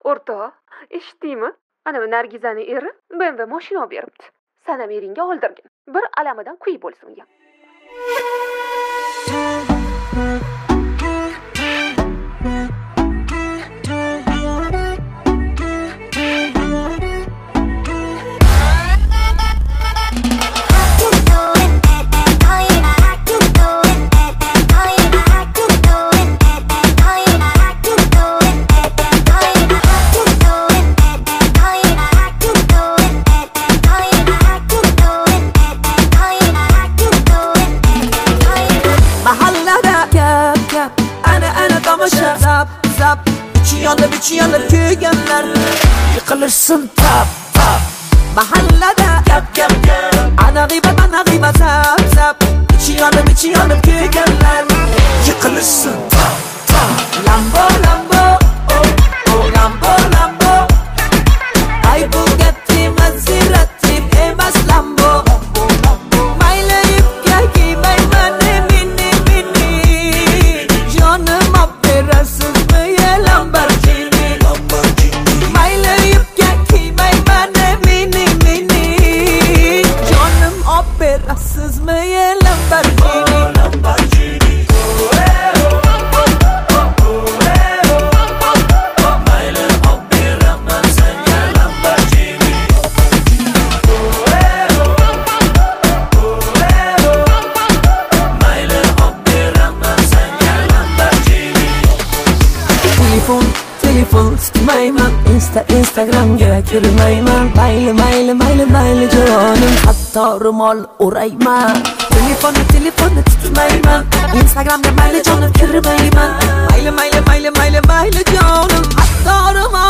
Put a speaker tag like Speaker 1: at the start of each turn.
Speaker 1: O'rtoq, eshitdingmi? Ana Nargizaning eri BMW mashina olib beribdi. Sanam eringga oldirgin. Bir alamidan kuy bo'lsin ya.
Speaker 2: İçi yanır köygenler yıkılırsın tap tap. Mahallede gap ana gıybet zap zap. İçi yanır köygenler yıkılırsın tap tap. Lambo oh Lambo. Ay Bugatti Maserati emas Lambo. Maylayıp gel giymeymem mini. Canım operansız mı ya Lamborghini. Operansız mı ya Lamborghini? Mayli operaman sen ya Lamborghini. Mayli operaman sen ya Lamborghini. Telefon tutmayman, Instagramga kirmayman. Mayli canım, hatta ro'mol o'rayman. Telefonni tutmayman, Instagramga mayli canım kirmayman. Mayli canım, hatta ro'mol